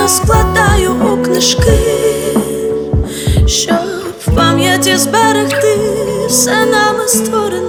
складаю у книжки, щоб в пам'яті зберегти все нами створене.